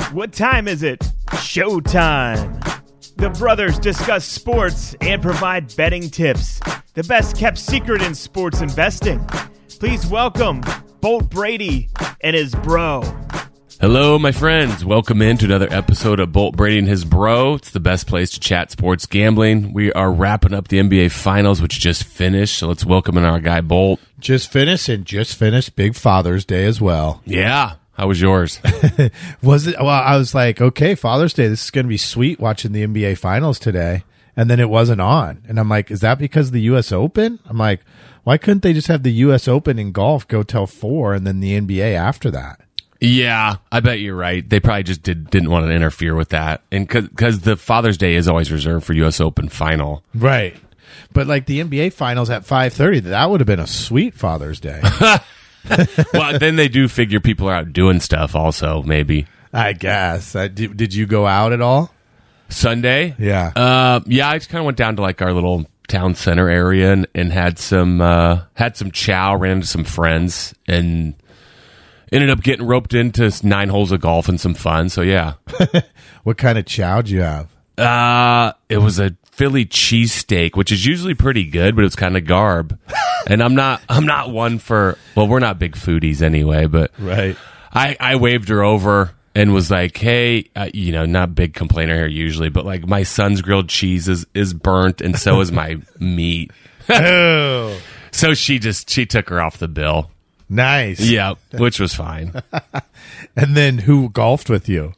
What time is it? Showtime. The brothers discuss sports and provide betting tips. The best kept secret in sports investing. Please welcome Bolt Brady and his bro. Hello, my friends. Welcome into another episode of Bolt Brady and his bro. It's the best place to chat sports gambling. We are wrapping up the NBA Finals, which just finished. So let's welcome in our guy, Bolt. Just finished Big Father's Day as well. Yeah. How was yours? Was it? Well, I was like, okay, Father's Day, this is going to be sweet watching the NBA Finals today. And then it wasn't on. And I'm like, is that because of the U.S. Open? I'm like, why couldn't they just have the U.S. Open in golf go till 4 and then the NBA after that? Yeah, I bet you're right. They probably just didn't want to interfere with that. And because the Father's Day is always reserved for U.S. Open final. Right. But like the NBA Finals at 5:30, that would have been a sweet Father's Day. Well, then they do figure people are out doing stuff also, maybe. I guess. Did you go out at all? Sunday? Yeah. Yeah, I just kind of went down to like our little town center area and had some chow, ran into some friends, and ended up getting roped into 9 holes of golf and some fun. So, yeah. What kind of chow did you have? It was a Philly cheesesteak, which is usually pretty good, but it's kind of garb. And I'm not one for, well, we're not big foodies anyway, but right. I waved her over and was like, hey, not a big complainer here usually, but like my son's grilled cheese is burnt and so is my meat. Oh. So she took her off the bill. Nice. Yeah, which was fine. And then who golfed with you?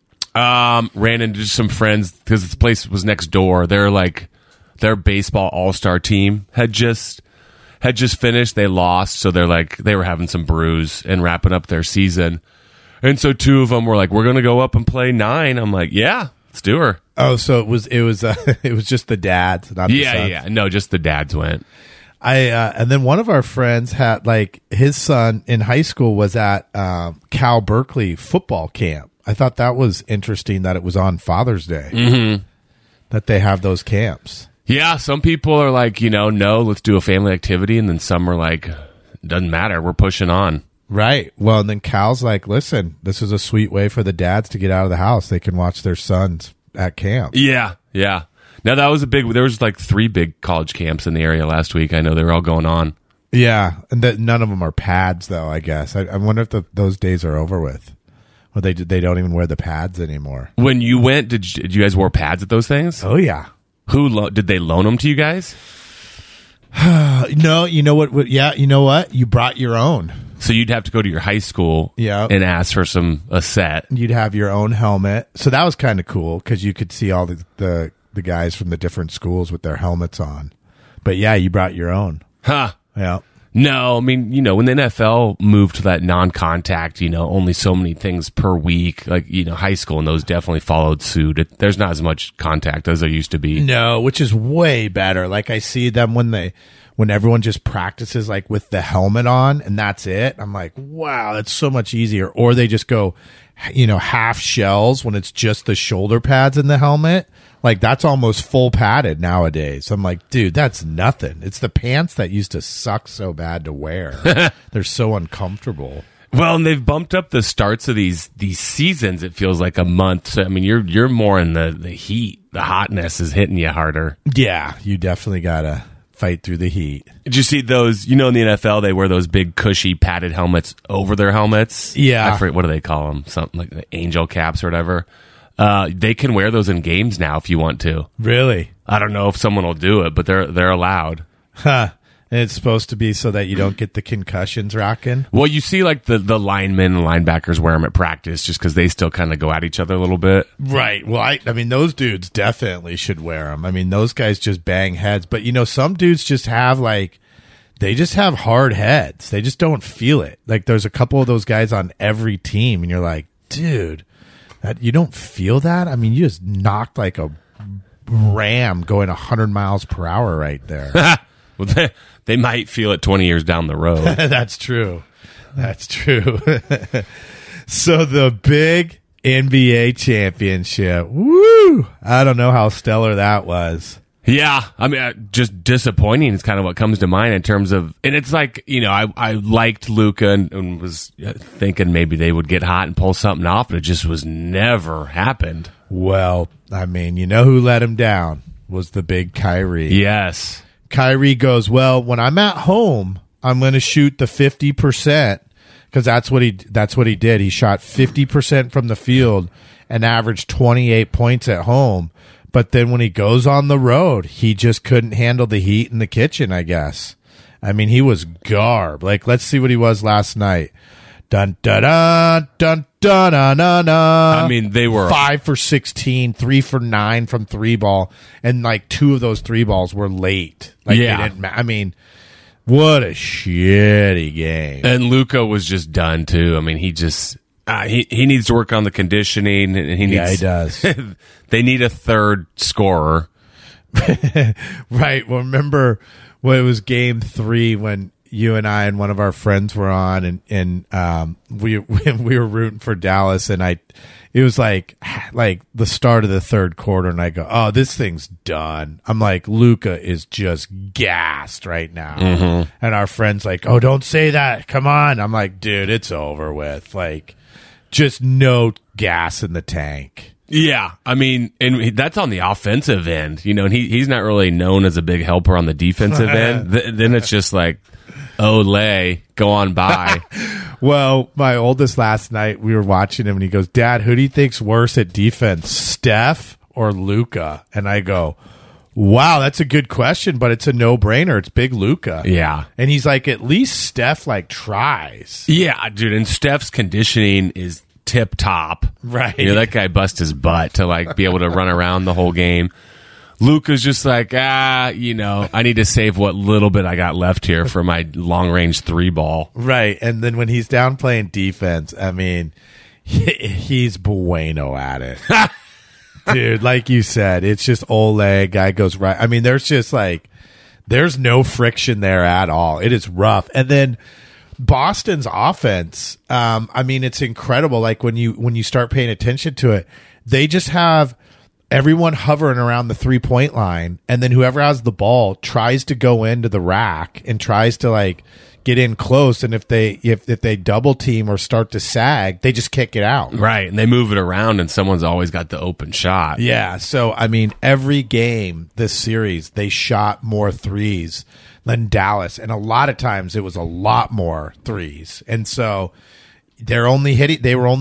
Ran into some friends because this place was next door. Their baseball all-star team had just finished. They lost, so they were having some brews and wrapping up their season. And so 2 of them were like, "We're going to go up and play 9." I'm like, "Yeah, let's do her." Oh, so it was just the dads, not the sons. Yeah. No, just the dads went. And then one of our friends had like his son in high school was at Cal Berkeley football camp. I thought that was interesting that it was on Father's Day that they have those camps. Yeah, some people are like, no, let's do a family activity, and then some are like, doesn't matter, we're pushing on. Right. Well, and then Cal's like, listen, this is a sweet way for the dads to get out of the house. They can watch their sons at camp. Yeah. Now that was there was like 3 big college camps in the area last week. I know they were all going on. Yeah, and none of them are pads, though, I guess. I wonder if those days are over with. Well, they don't even wear the pads anymore. When you went, did you guys wear pads at those things? Oh, yeah. Did they loan them to you guys? No, you know what? Yeah, you know what? You brought your own. So you'd have to go to your high school and ask for a set. You'd have your own helmet. So that was kind of cool because you could see all the guys from the different schools with their helmets on. But yeah, you brought your own. Huh. Yeah. No, I mean, when the NFL moved to that non-contact, only so many things per week, like, high school and those definitely followed suit. There's not as much contact as there used to be. No, which is way better. Like I see them when everyone just practices like with the helmet on and that's it. I'm like, wow, that's so much easier. Or they just go, half shells when it's just the shoulder pads in the helmet. Like, that's almost full padded nowadays. I'm like, dude, that's nothing. It's the pants that used to suck so bad to wear. They're so uncomfortable. Well, and they've bumped up the starts of these seasons, it feels like a month. So, I mean, you're more in the heat. The hotness is hitting you harder. Yeah, you definitely got to fight through the heat. Did you see those? In the NFL, they wear those big, cushy, padded helmets over their helmets. Yeah. I forget, what do they call them? Something like the angel caps or whatever. They can wear those in games now if you want to. Really? I don't know if someone will do it, but they're allowed. Huh. And it's supposed to be so that you don't get the concussions rocking? Well, you see like the linemen and linebackers wear them at practice just because they still kind of go at each other a little bit. Right. Well, I mean, those dudes definitely should wear them. I mean, those guys just bang heads. But, some dudes just have they just have hard heads. They just don't feel it. Like, there's a couple of those guys on every team, and you're like, dude, you don't feel that? I mean, you just knocked like a ram going 100 miles per hour right there. Well, they might feel it 20 years down the road. That's true. So the big NBA championship. Woo! I don't know how stellar that was. Yeah, I mean, just disappointing is kind of what comes to mind in terms of, and it's like, I liked Luka and was thinking maybe they would get hot and pull something off, but it just was never happened. Well, I mean, who let him down was the big Kyrie. Yes. Kyrie goes, well, when I'm at home, I'm going to shoot the 50%, because that's what he did. He shot 50% from the field and averaged 28 points at home. But then when he goes on the road, he just couldn't handle the heat in the kitchen, I guess. I mean, he was garb. Like, let's see what he was last night. Dun, dun, dun, dun, dun, dun, dun, dun. I mean, they were 5 for 16, 3 for 9 from 3-ball, and like 2 of those 3-balls were late. Like, yeah. They didn't I mean, what a shitty game. And Luka was just done too. I mean, he just he needs to work on the conditioning, and he does. They need a third scorer. Right. Well, remember when it was game 3 when you and I and one of our friends were on, and we were rooting for Dallas, and it was like the start of the third quarter, and I go, oh, this thing's done. I'm like, Luka is just gassed right now. Mm-hmm. And our friend's like, oh, don't say that. Come on. I'm like, dude, it's over with. Like, just no gas in the tank. Yeah, I mean, and that's on the offensive end, and he's not really known as a big helper on the defensive end. Then it's just like, Olay, go on by. Well, my oldest last night, we were watching him, and he goes, Dad, who do you think's worse at defense, Steph or Luka? And I go, wow, that's a good question, but it's a no-brainer. It's big Luka. Yeah. And he's like, at least Steph, tries. Yeah, dude, and Steph's conditioning is tip-top. Right. That guy bust his butt to, be able to run around the whole game. Luka's just like, I need to save what little bit I got left here for my long-range 3-ball. Right, and then when he's down playing defense, I mean, he's bueno at it. Dude, like you said, it's just Ole, guy goes right. I mean, there's just there's no friction there at all. It is rough. And then Boston's offense, I mean, it's incredible. Like when you start paying attention to it, they just have everyone hovering around the 3-point line, and then whoever has the ball tries to go into the rack and tries to get in close, and if they double team or start to sag, they just kick it out. Right, and they move it around, and someone's always got the open shot. Yeah, so I mean, every game this series, they shot more threes than Dallas, and a lot of times it was a lot more threes, and so they were only hitting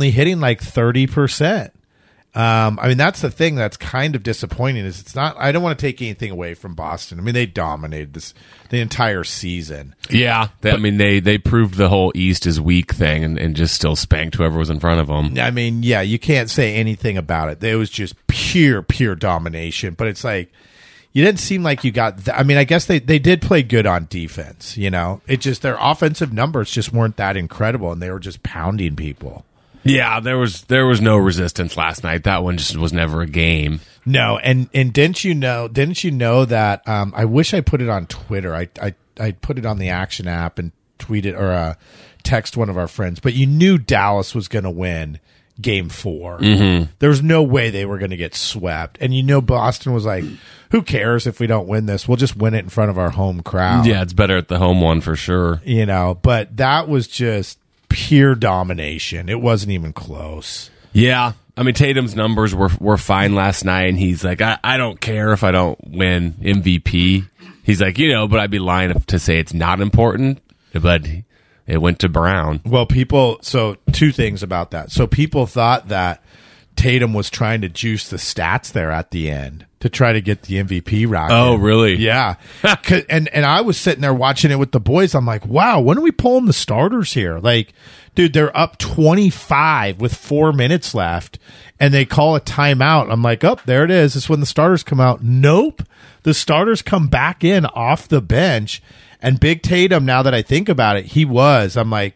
30%. I mean, that's the thing that's kind of disappointing is it's not, I don't want to take anything away from Boston. I mean, they dominated the entire season. Yeah. They proved the whole East is weak thing and just still spanked whoever was in front of them. I mean, yeah, you can't say anything about it. It was just pure domination, but it's like, you didn't seem like you got, I mean, I guess they did play good on defense, it just, their offensive numbers just weren't that incredible, and they were just pounding people. Yeah, there was no resistance last night. That one just was never a game. No, and didn't you know that I wish I put it on Twitter. I put it on the Action app and tweeted or text one of our friends, but you knew Dallas was going to win game 4. Mm-hmm. There was no way they were going to get swept. And Boston was like, who cares if we don't win this? We'll just win it in front of our home crowd. Yeah, it's better at the home one for sure. But that was just pure domination. It wasn't even close. Yeah. I mean, Tatum's numbers were fine last night, and he's like, I don't care if I don't win MVP. He's like, but I'd be lying to say it's not important, but it went to Brown. Well, so 2 things about that. So people thought that Tatum was trying to juice the stats there at the end to try to get the MVP rocket. Oh, really? Yeah. and I was sitting there watching it with the boys. I'm like, wow, when are we pulling the starters here? Like, dude, they're up 25 with 4 minutes left, and they call a timeout. I'm like, oh, there it is. It's when the starters come out. Nope. The starters come back in off the bench. And Big Tatum, now that I think about it, he was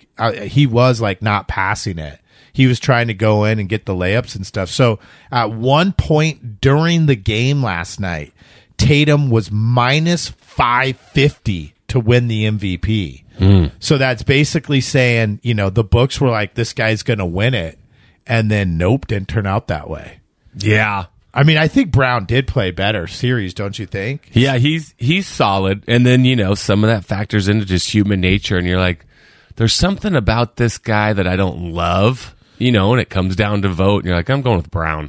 not passing it. He was trying to go in and get the layups and stuff. So at one point during the game last night, Tatum was minus 550 to win the MVP. So that's basically saying, the books were like, this guy's going to win it. And then nope, didn't turn out that way. Yeah. I mean, I think Brown did play better series, don't you think? Yeah, he's solid. And then, some of that factors into just human nature. And you're like, there's something about this guy that I don't love, and it comes down to vote. And you're like, I'm going with Brown.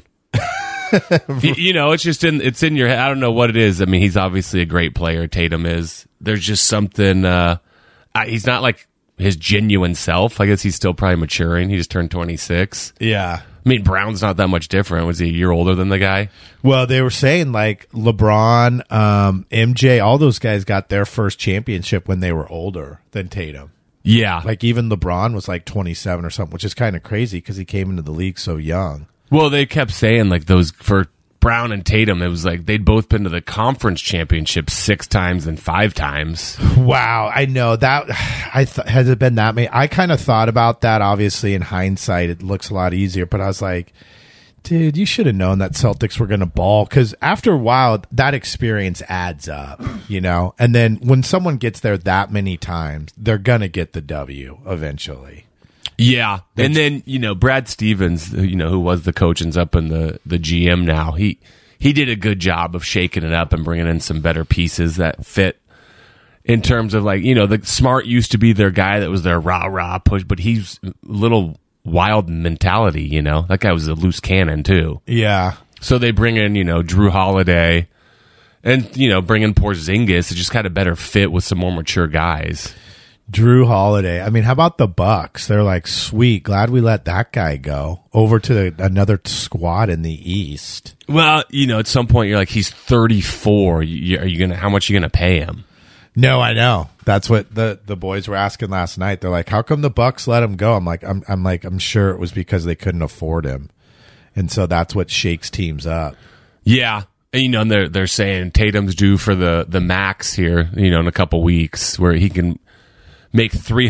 It's just it's in your head. I don't know what it is. I mean, he's obviously a great player. Tatum is. There's just something. He's not like his genuine self. I guess he's still probably maturing. He just turned 26. Yeah. I mean, Brown's not that much different. Was he a year older than the guy? Well, they were saying like LeBron, MJ, all those guys got their first championship when they were older than Tatum. Yeah. Like even LeBron was like 27 or something, which is kind of crazy because he came into the league so young. Well, they kept saying like those for Brown and Tatum, it was like they'd both been to the conference championship 6 times and 5 times. Wow, I know that. Has it been that many? I kind of thought about that. Obviously, in hindsight, it looks a lot easier. But I was like, dude, you should have known that Celtics were going to ball because after a while, that experience adds up, And then when someone gets there that many times, they're going to get the W eventually. Yeah. And then, Brad Stevens, who was the coach and's up in the GM now, he did a good job of shaking it up and bringing in some better pieces that fit in terms of like, the Smart used to be their guy that was their rah-rah push, but he's a little wild mentality, That guy was a loose cannon too. Yeah. So they bring in, Drew Holiday and, bring in Porzingis. It just had a better fit with some more mature guys. Drew Holiday. I mean, how about the Bucks? They're like, sweet, glad we let that guy go over to another squad in the East. Well, at some point you're like, he's 34. How much are you gonna pay him? No, I know. That's what the boys were asking last night. They're like, how come the Bucks let him go? I'm sure it was because they couldn't afford him, and so that's what shakes teams up. Yeah. And, they're saying Tatum's due for the max here, in a couple weeks where he can make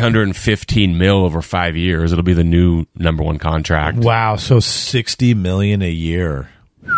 $315 million over 5 years. It'll be the new number 1 contract. Wow, so $60 million a year.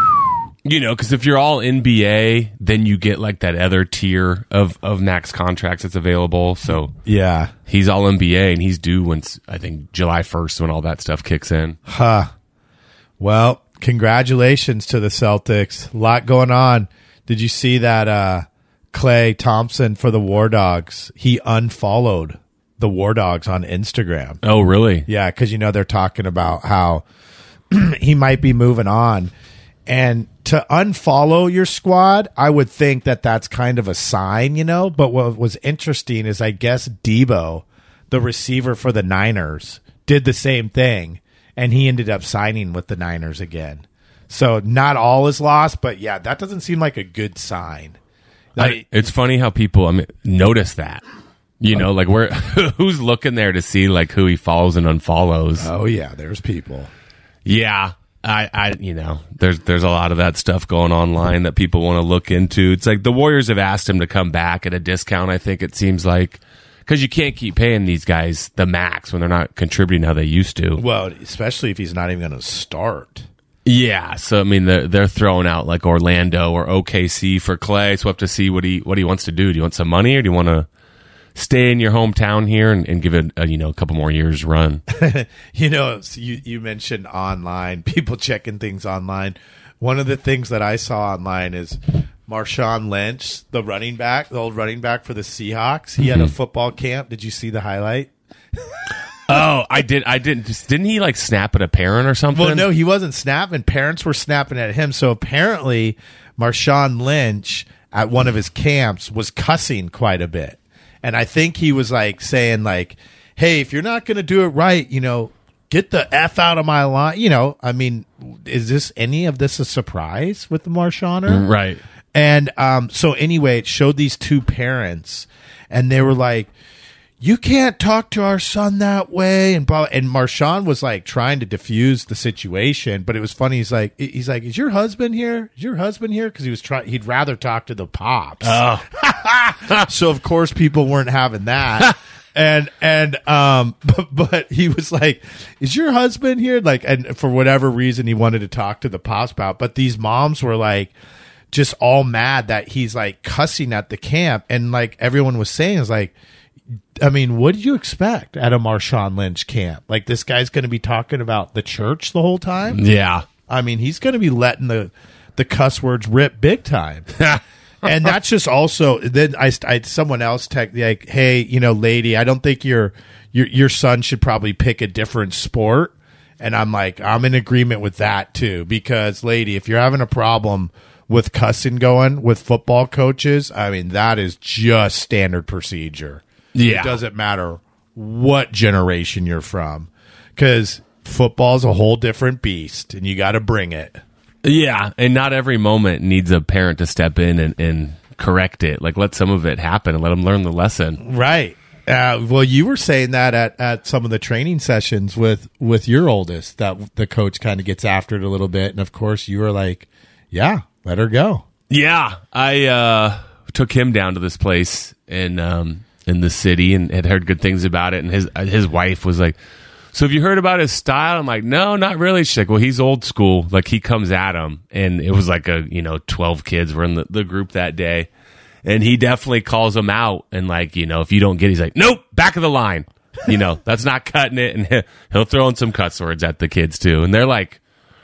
Because if you're all NBA, then you get like that other tier of max contracts that's available. So yeah, he's all NBA and he's due I think July 1st when all that stuff kicks in. Huh. Well, congratulations to the Celtics. A lot going on. Did you see that? Klay Thompson for the War Dogs, he unfollowed the War Dogs on Instagram. Oh, really? Yeah, because they're talking about how he might be moving on. And to unfollow your squad, I would think that that's kind of a sign, But what was interesting is I guess Debo, the receiver for the Niners, did the same thing. And he ended up signing with the Niners again. So not all is lost, but yeah, that doesn't seem like a good sign. It's funny how people notice that, like who's looking there to see like who he follows and unfollows. Oh yeah, there's people. Yeah, there's a lot of that stuff going online that people want to look into. It's like the Warriors have asked him to come back at a discount. I think it seems like because you can't keep paying these guys the max when they're not contributing how they used to. Well, especially if he's not even going to start. Yeah, so I mean they're throwing out like Orlando or OKC for Klay. So we'll have to see what he wants to do. Do you want some money or do you want to stay in your hometown here and give it a couple more years run? You mentioned online, people checking things online. One of the things that I saw online is Marshawn Lynch, the old running back for the Seahawks. He had a football camp. Did you see the highlight? Oh, I didn't. Didn't he like snap at a parent or something? Well, no, he wasn't snapping. Parents were snapping at him. So apparently Marshawn Lynch at one of his camps was cussing quite a bit. And I think he was like saying like, hey, if you're not going to do it right, get the F out of my line. I mean, is any of this a surprise with the Marshawn? Right. And so anyway, it showed these 2 parents and they were like, you can't talk to our son that way. And Marshawn was like trying to diffuse the situation, but it was funny. He's like, is your husband here? Is your husband here? Cause he'd rather talk to the pops. Oh. So of course people weren't having that. But he was like, is your husband here? Like, and for whatever reason he wanted to talk to the pops about, but these moms were like, just all mad that he's like cussing at the camp. And like everyone was saying is like, I mean, what did you expect at a Marshawn Lynch camp? Like this guy's going to be talking about the church the whole time? Yeah. I mean, he's going to be letting the the cuss words rip big time. And that's just also, then I someone else like, hey, lady, I don't think your son should probably pick a different sport. And I'm like, I'm in agreement with that too, because lady, if you're having a problem with cussing going with football coaches, I mean, that is just standard procedure. Yeah. It doesn't matter what generation you're from, because football's a whole different beast and you got to bring it. Yeah, and not every moment needs a parent to step in and correct it. Like, let some of it happen and let them learn the lesson. Right. Well, you were saying that at some of the training sessions with your oldest, that the coach kind of gets after it a little bit. And, of course, you were like, yeah, let her go. Yeah, I took him down to this place in the city and had heard good things about it. And his wife was like, so have you heard about his style? I'm like, no, not really. She's like, well, he's old school. Like, he comes at him. And it was like 12 kids were in the group that day. And he definitely calls them out. And like, if you don't get it, he's like, nope, back of the line. That's not cutting it. And he'll throw in some cuss words at the kids too. And they're like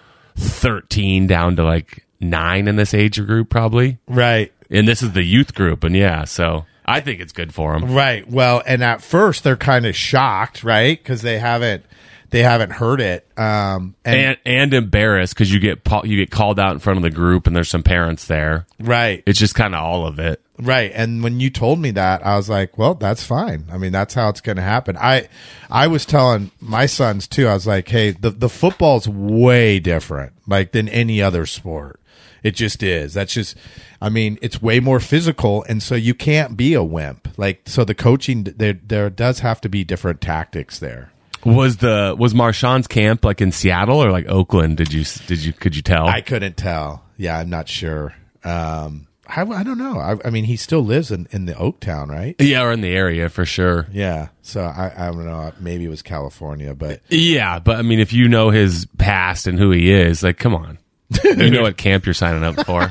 13 down to like 9 in this age group probably. Right. And this is the youth group. And yeah, so I think it's good for them. Right. Well, and at first they're kind of shocked, right? Because they haven't heard it, and embarrassed because you get called out in front of the group and there's some parents there. Right. It's just kind of all of it. Right. And when you told me that, I was like, well, that's fine. I mean, that's how it's going to happen. I was telling my sons too. I was like, hey, the football's way different, like, than any other sport. It just is. That's just, I mean, it's way more physical, and so you can't be a wimp. Like, so the coaching, there does have to be different tactics there. Was Marshawn's camp like in Seattle or like Oakland? Could you tell? I couldn't tell. Yeah, I'm not sure. I don't know. I mean, he still lives in the Oaktown, right? Yeah, or in the area for sure. Yeah. So I don't know. Maybe it was California, but yeah. But I mean, if you know his past and who he is, like, come on. You know what camp you're signing up for.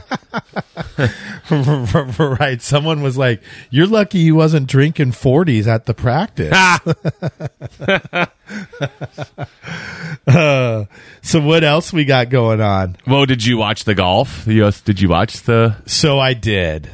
Right. Someone was like, you're lucky he wasn't drinking 40s at the practice. So what else we got going on? Well, did you watch the golf? Did you watch the... So I did.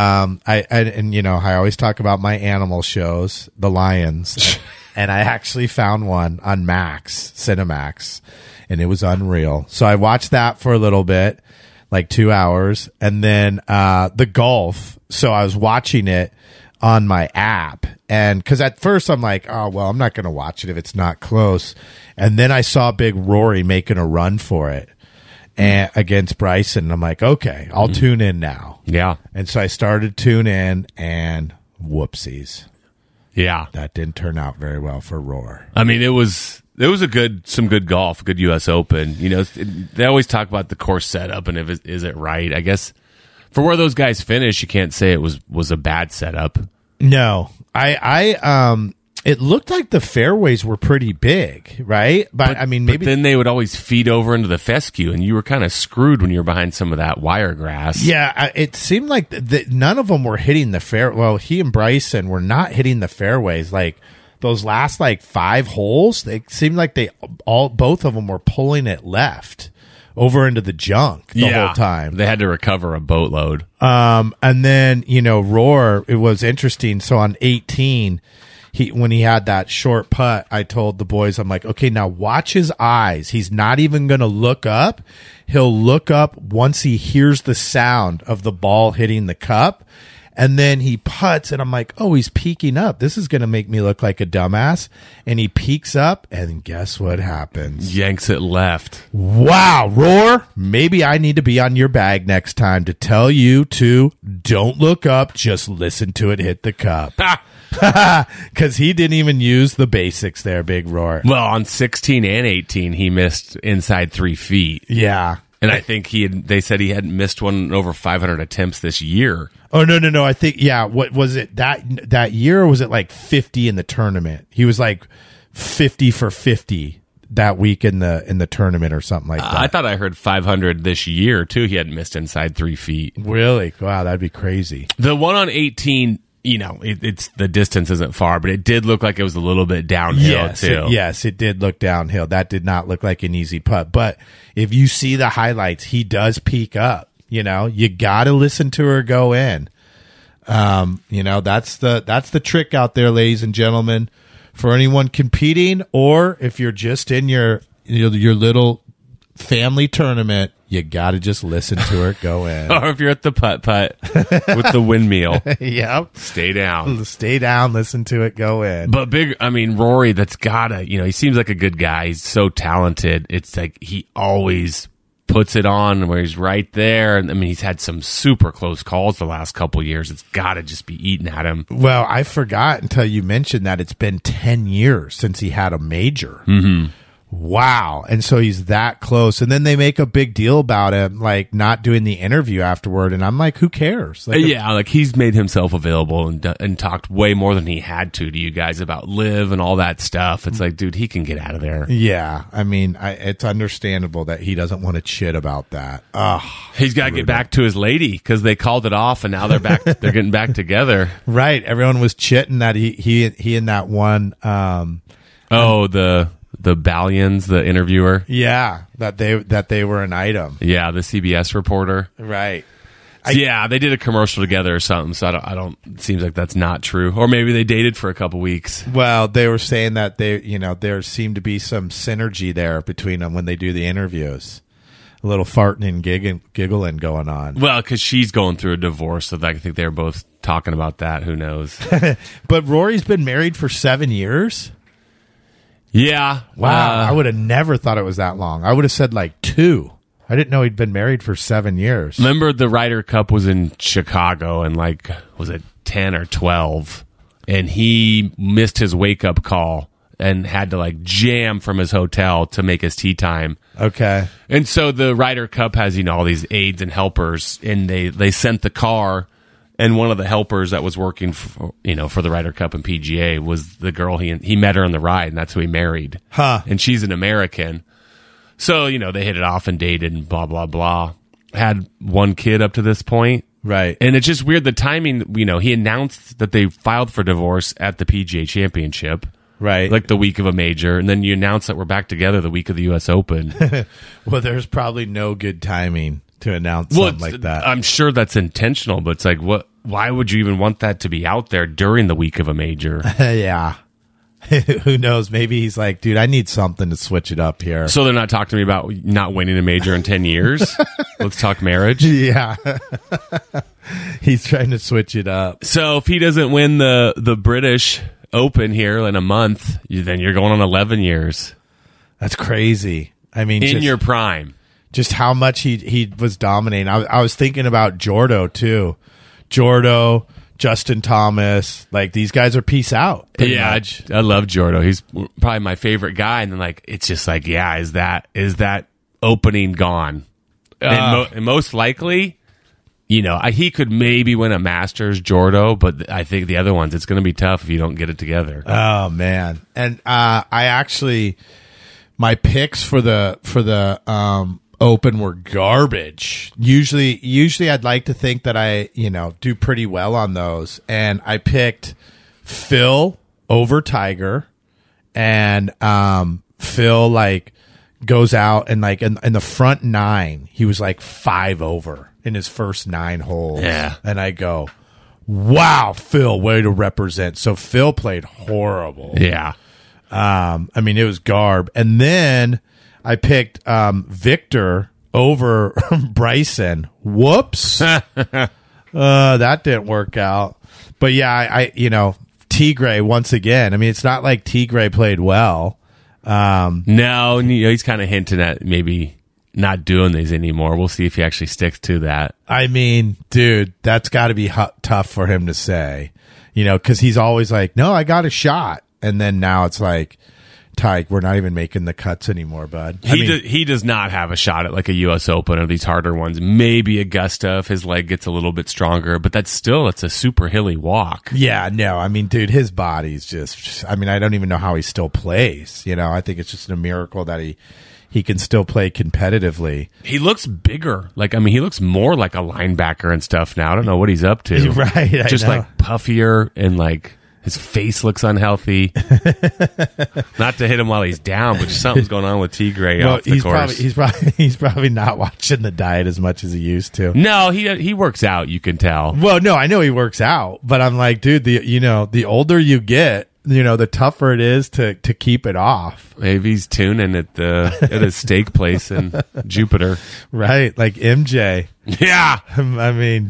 I always talk about my animal shows, the Lions. And I actually found one on Cinemax. And it was unreal. So I watched that for a little bit, like 2 hours. And then the golf. So I was watching it on my app. And because at first I'm like, oh, well, I'm not going to watch it if it's not close. And then I saw big Rory making a run for it against Bryson. And I'm like, okay, I'll tune in now. Yeah. And so I started to tune in, and whoopsies. Yeah. That didn't turn out very well for Roar. I mean, it was some good golf, good U.S. Open. They always talk about the course setup and is it right. I guess for where those guys finished, you can't say it was a bad setup. No, it looked like the fairways were pretty big, right? But I mean, maybe but then they would always feed over into the fescue, and you were kind of screwed when you were behind some of that wiregrass. Yeah, it seemed like none of them were hitting the fair. Well, he and Bryson were not hitting the fairways like. Those last 5 holes, they seemed like both of them were pulling it left over into the junk the whole time. They had to recover a boatload. And then, Roar, it was interesting. So on 18, when he had that short putt, I told the boys, I'm like, okay, now watch his eyes. He's not even going to look up. He'll look up once he hears the sound of the ball hitting the cup. And then he putts, and I'm like, oh, he's peeking up. This is going to make me look like a dumbass. And he peeks up, and guess what happens? Yanks it left. Wow, Roar, maybe I need to be on your bag next time to tell you to don't look up, just listen to it hit the cup. Because he didn't even use the basics there, Big Roar. Well, on 16 and 18, he missed inside 3 feet. Yeah. And I think they said he hadn't missed one in over 500 attempts this year. Oh, no. I think, yeah. What was it that year, or was it like 50 in the tournament? He was like 50 for 50 that week in the tournament or something like that. I thought I heard 500 this year too. He hadn't missed inside 3 feet. Really? Wow, that'd be crazy. The one on 18, it's the distance isn't far, but it did look like it was a little bit downhill too. Yes, it did look downhill. That did not look like an easy putt. But if you see the highlights, he does peak up. You know, you got to listen to her go in. You know, that's the trick out there, ladies and gentlemen, for anyone competing, or if you're just in your little family tournament, you got to just listen to her go in. Or if you're at the putt-putt with the windmill. Yep. Stay down. Stay down, listen to it go in. But Rory, that's gotta, he seems like a good guy. He's so talented. It's like he always puts it on where he's right there. And he's had some super close calls the last couple of years. It's gotta just be eating at him. Well, I forgot until you mentioned that it's been 10 years since he had a major. Mm-hmm. Wow. And so he's that close. And then they make a big deal about him, like not doing the interview afterward. And I'm like, who cares? Like, he's made himself available and talked way more than he had to you guys about Liv and all that stuff. It's like, dude, he can get out of there. Yeah. I mean, it's understandable that he doesn't want to chit about that. He's got to get back to his lady because they called it off and now they're back. They're getting back together. Right. Everyone was chitting that he and that one. The Ballions, the interviewer. Yeah, that they were an item. Yeah, the CBS reporter. Right. They did a commercial together or something. So I don't. It seems like that's not true. Or maybe they dated for a couple weeks. Well, they were saying that there seemed to be some synergy there between them when they do the interviews. A little farting and giggling going on. Well, because she's going through a divorce, so I think they're both talking about that. Who knows? But Rory's been married for 7 years. Yeah. Wow. I would have never thought it was that long. I would have said like 2. I didn't know he'd been married for 7 years. Remember the Ryder Cup was in Chicago and was it 10 or 12? And he missed his wake-up call and had to jam from his hotel to make his tee time. Okay. And so the Ryder Cup has, all these aides and helpers, and they sent the car. And one of the helpers that was working for the Ryder Cup and PGA was the girl he met her on the ride, and that's who he married. Huh. And she's an American. So, they hit it off and dated and blah, blah, blah. Had one kid up to this point. Right. And it's just weird, the timing, he announced that they filed for divorce at the PGA Championship. Right. Like the week of a major. And then you announce that we're back together the week of the U.S. Open. Well, there's probably no good timing to announce something like that. I'm sure that's intentional, but it's like, why would you even want that to be out there during the week of a major? Yeah. Who knows? Maybe he's like, dude, I need something to switch it up here. So they're not talking to me about not winning a major in 10 years? Let's talk marriage? Yeah. He's trying to switch it up. So if he doesn't win the British Open here in a month, then you're going on 11 years. That's crazy. I mean, in your prime. Just how much he was dominating. I was thinking about Jordo too. Jordo, Justin Thomas, these guys are peace out. Yeah, much. I love Jordo. He's probably my favorite guy. And then it's just is that opening gone? And most likely, he could maybe win a Masters, Jordo, but I think the other ones, it's going to be tough if you don't get it together. Oh man. And I actually, my picks for the Open were garbage. Usually I'd like to think that I, do pretty well on those. And I picked Phil over Tiger, and Phil goes out and in the front 9, he was 5 over in his first 9 holes. Yeah. And I go, wow, Phil, way to represent. So Phil played horrible. Yeah. It was garb. And then I picked Victor over Bryson. Whoops. That didn't work out. But yeah, I Tigray once again. It's not like Tigray played well. No, he's kind of hinting at maybe not doing these anymore. We'll see if he actually sticks to that. Dude, that's got to be tough for him to say, because he's always no, I got a shot. And then now it's Tyke, we're not even making the cuts anymore, bud. He does not have a shot at a U.S. Open or these harder ones. Maybe Augusta if his leg gets a little bit stronger, but it's a super hilly walk. Yeah, no, dude, his body's just, I don't even know how he still plays. I think it's just a miracle that he can still play competitively. He looks bigger. He looks more like a linebacker and stuff now. I don't know what he's up to. Right. Just puffier and His face looks unhealthy. Not to hit him while he's down, but something's going on with Tigre off the course. He's probably not watching the diet as much as he used to. No, he works out. You can tell. Well, no, I know he works out, but I'm like, dude, the older you get, the tougher it is to keep it off. Maybe he's tuning at a steak place in Jupiter. Right, like MJ. Yeah, I mean,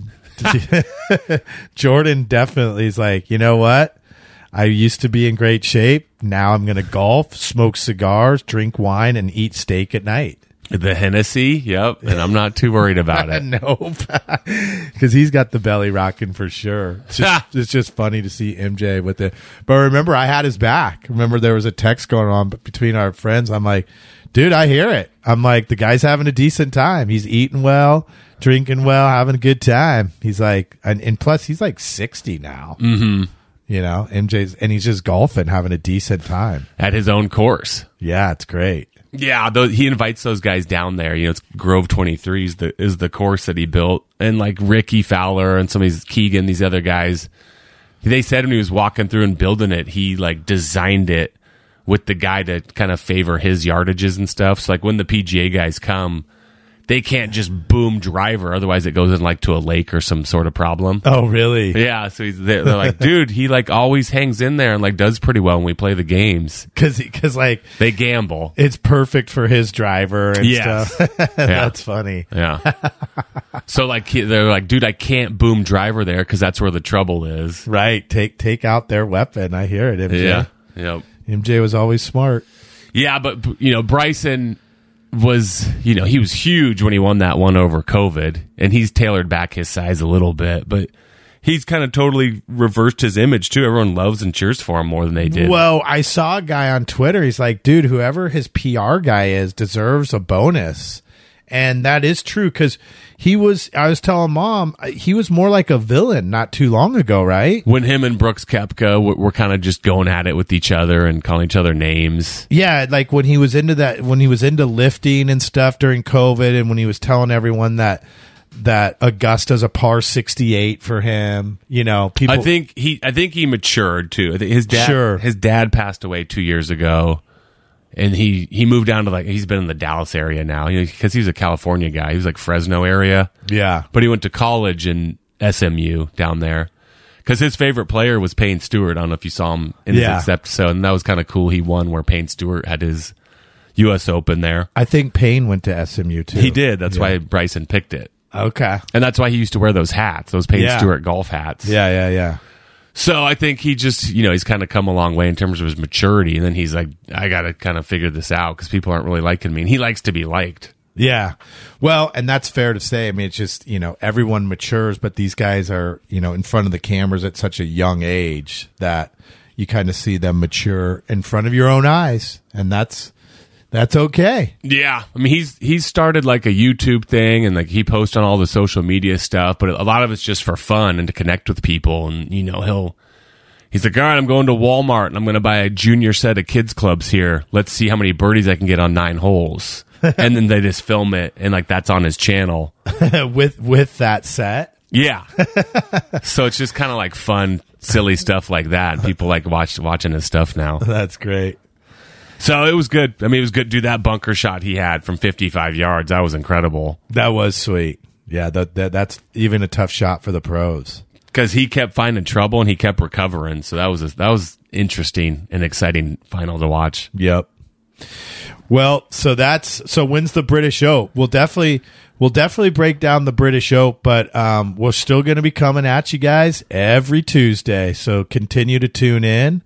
Jordan definitely is like, you know what? I used to be in great shape. Now I'm going to golf, smoke cigars, drink wine, and eat steak at night. The Hennessy, yep, and I'm not too worried about it. Nope, because he's got the belly rocking for sure. It's just funny to see MJ with it. But remember, I had his back. Remember, there was a text going on between our friends. I'm like, dude, I hear it. I'm like, the guy's having a decent time. He's eating well, drinking well, having a good time. He's like, and plus, he's like 60 now. Mm-hmm. MJ's, and he's just golfing, having a decent time at his own course. Yeah, it's great. Yeah, he invites those guys down there. It's Grove 23 is the course that he built, and like Ricky Fowler and some of these Keegan, these other guys. They said when he was walking through and building it, he like designed it with the guy to kind of favor his yardages and stuff. So like when the PGA guys come, they can't just boom driver, otherwise it goes in like to a lake or some sort of problem. Oh, really? Yeah. So they're like, dude, he like always hangs in there and like does pretty well when we play the games because like they gamble. It's perfect for his driver and stuff. Yeah. That's funny. Yeah. So like they're like, dude, I can't boom driver there because that's where the trouble is. Right. Take out their weapon. I hear it. MJ. Yeah. Yep. MJ was always smart. Yeah, but Bryson was, he was huge when he won that one over COVID, and he's tailored back his size a little bit, but he's kind of totally reversed his image too. Everyone loves and cheers for him more than they did. Well, I saw a guy on Twitter. He's like, dude, whoever his PR guy is deserves a bonus. And that is true because I was telling Mom, he was more like a villain not too long ago, right? When him and Brooks Koepka were kind of just going at it with each other and calling each other names. Yeah, like when he was into lifting and stuff during COVID, and when he was telling everyone that Augusta's a par 68 for him, people. I think he matured too. I think his dad passed away 2 years ago. And he moved down to he's been in the Dallas area now, because he was a California guy. He was like Fresno area. Yeah. But he went to college in SMU down there because his favorite player was Payne Stewart. I don't know if you saw him in his episode. And that was kind of cool. He won where Payne Stewart had his U.S. Open there. I think Payne went to SMU too. He did. That's why Bryson picked it. Okay. And that's why he used to wear those hats, those Payne Stewart golf hats. Yeah. So I think he just, he's kind of come a long way in terms of his maturity. And then he's like, I got to kind of figure this out because people aren't really liking me. And he likes to be liked. Yeah. Well, and that's fair to say. I mean, it's just, everyone matures, but these guys are, in front of the cameras at such a young age that you kind of see them mature in front of your own eyes. And that's okay. Yeah. I mean, he's started like a YouTube thing and like he posts on all the social media stuff, but a lot of it's just for fun and to connect with people. And, he's like, all right, I'm going to Walmart and I'm going to buy a junior set of kids clubs here. Let's see how many birdies I can get on 9 holes. And then they just film it and like that's on his channel. with that set. Yeah. So it's just kind of like fun, silly stuff like that. People like watching his stuff now. That's great. So it was good. I mean, it was good to do that bunker shot he had from 55 yards. That was incredible. That was sweet. Yeah, that's even a tough shot for the pros. Because he kept finding trouble and he kept recovering. So that was interesting and exciting final to watch. Yep. Well, so when's the British Open? We'll definitely break down the British Open, but we're still going to be coming at you guys every Tuesday. So continue to tune in.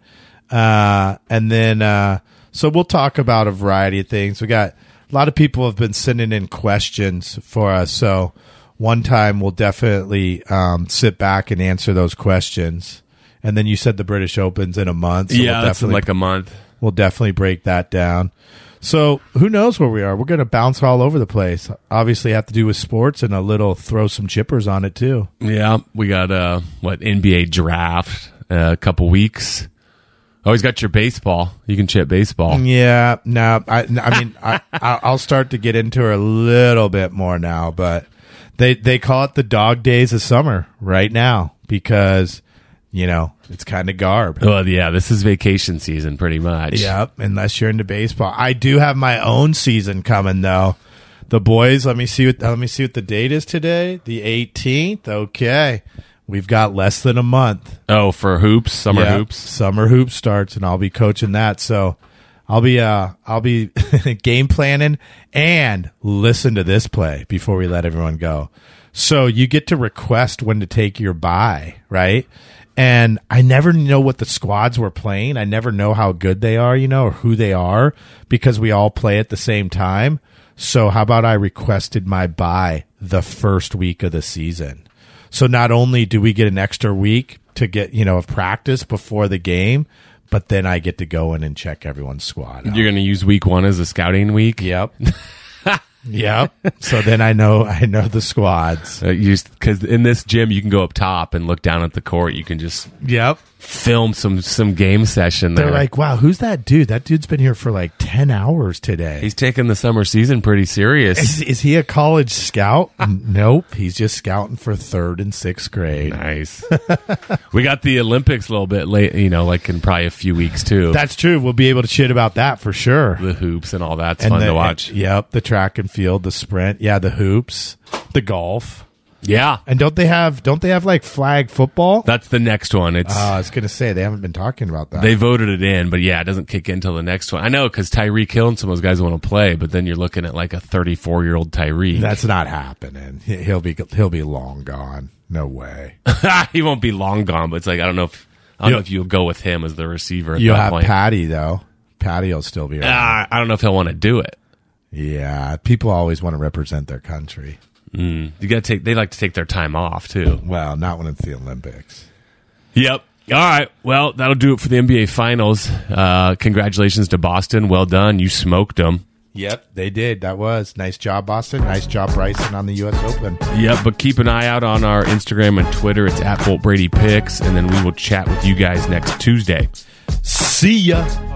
And then so we'll talk about a variety of things. We got a lot of people have been sending in questions for us. So one time we'll definitely sit back and answer those questions. And then you said the British Open's in a month. So that's in like a month. We'll definitely break that down. So who knows where we are? We're going to bounce all over the place. Obviously have to do with sports and a little throw some chippers on it too. Yeah, we got NBA draft a couple weeks. Oh, he's got your baseball. You can chip baseball. Yeah, no, I mean, I'll start to get into her a little bit more now, but they call it the dog days of summer right now because It's kind of garb. Well, yeah, this is vacation season pretty much. Yep, unless you're into baseball. I do have my own season coming though. The boys, let me see what the date is today. The 18th. Okay. We've got less than a month. Oh, for hoops, summer hoops. Summer hoops starts, and I'll be coaching that. So I'll be game planning and listen to this play before we let everyone go. So you get to request when to take your bye, right? And I never know what the squads were playing. I never know how good they are, or who they are, because we all play at the same time. So how about I requested my bye the first week of the season? So not only do we get an extra week to get, of practice before the game, but then I get to go in and check everyone's squad out. You're going to use week 1 as a scouting week? Yep. Yep. So then I know the squads. Because in this gym, you can go up top and look down at the court. You can just film some game session there. They're like, wow, who's that dude? That dude's been here for like 10 hours today. He's taking the summer season pretty serious. Is he a college scout? Nope. He's just scouting for 3rd and 6th grade. Nice. We got the Olympics a little bit late, like in probably a few weeks too. That's true. We'll be able to shit about that for sure. The hoops and all that's fun to watch. Yep. The track and field, the sprint. Yeah. The hoops, the golf. Yeah. And don't they have like flag football? That's the next one. I was going to say, they haven't been talking about that. They voted it in, but yeah, it doesn't kick in until the next one. I know, because Tyreek Hill and some of those guys want to play, but then you're looking at like a 34-year-old Tyreek. That's not happening. He'll be long gone. No way. He won't be long gone, but it's like, I don't know if you'll go with him as the receiver at you'll that have point. Patty, though. Patty will still be around. I don't know if he'll want to do it. Yeah, people always want to represent their country. You got to they like to take their time off too. Well, not when it's the Olympics. Yep. All right. Well, that'll do it for the NBA Finals. Congratulations to Boston. Well done. You smoked them. Yep, they did. That was nice job, Boston. Nice job, Bryson, on the U.S. Open. Yep, but keep an eye out on our Instagram and Twitter. It's @BoltBradyPicks, and then we will chat with you guys next Tuesday. See ya.